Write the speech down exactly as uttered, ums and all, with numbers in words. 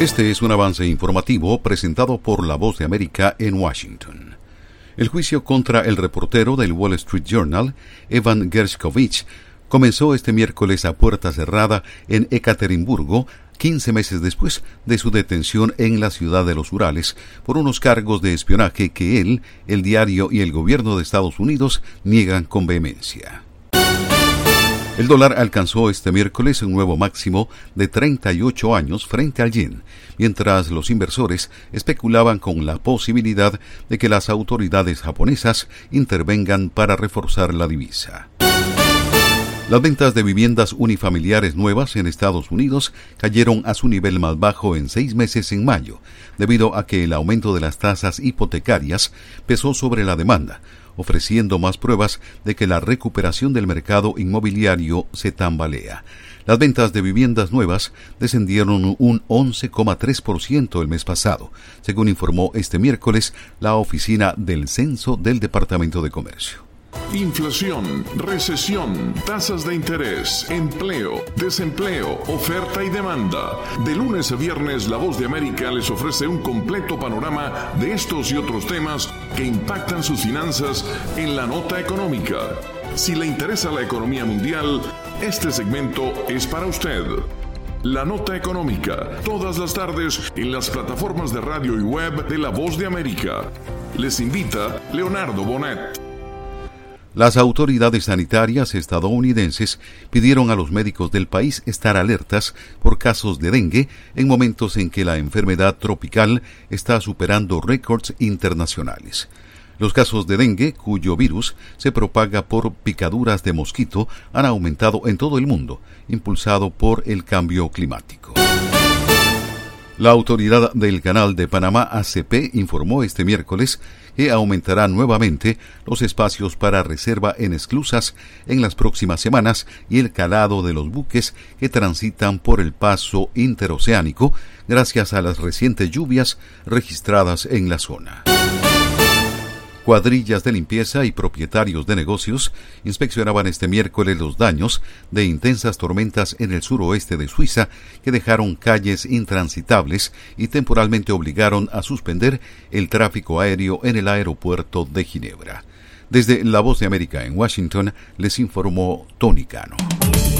Este es un avance informativo presentado por La Voz de América en Washington. El juicio contra el reportero del Wall Street Journal, Evan Gershkovich, comenzó este miércoles a puerta cerrada en Ekaterimburgo, quince meses después de su detención en la ciudad de los Urales por unos cargos de espionaje que él, el diario y el gobierno de Estados Unidos niegan con vehemencia. El dólar alcanzó este miércoles un nuevo máximo de treinta y ocho años frente al yen, mientras los inversores especulaban con la posibilidad de que las autoridades japonesas intervengan para reforzar la divisa. Las ventas de viviendas unifamiliares nuevas en Estados Unidos cayeron a su nivel más bajo en seis meses en mayo, debido a que el aumento de las tasas hipotecarias pesó sobre la demanda, ofreciendo más pruebas de que la recuperación del mercado inmobiliario se tambalea. Las ventas de viviendas nuevas descendieron un once coma tres por ciento el mes pasado, según informó este miércoles la Oficina del Censo del Departamento de Comercio. Inflación, recesión, tasas de interés, empleo, desempleo, oferta y demanda. De lunes a viernes, La Voz de América les ofrece un completo panorama de estos y otros temas que impactan sus finanzas en la nota económica. Si le interesa la economía mundial, este segmento es para usted. La nota económica, todas las tardes en las plataformas de radio y web de La Voz de América. Les invita Leonardo Bonet. Las autoridades sanitarias estadounidenses pidieron a los médicos del país estar alertas por casos de dengue en momentos en que la enfermedad tropical está superando récords internacionales. Los casos de dengue, cuyo virus se propaga por picaduras de mosquito, han aumentado en todo el mundo, impulsado por el cambio climático. La autoridad del Canal de Panamá, A C P, informó este miércoles que aumentará nuevamente los espacios para reserva en esclusas en las próximas semanas y el calado de los buques que transitan por el paso interoceánico gracias a las recientes lluvias registradas en la zona. Cuadrillas de limpieza y propietarios de negocios inspeccionaban este miércoles los daños de intensas tormentas en el suroeste de Suiza que dejaron calles intransitables y temporalmente obligaron a suspender el tráfico aéreo en el aeropuerto de Ginebra. Desde La Voz de América en Washington les informó Tony Cano.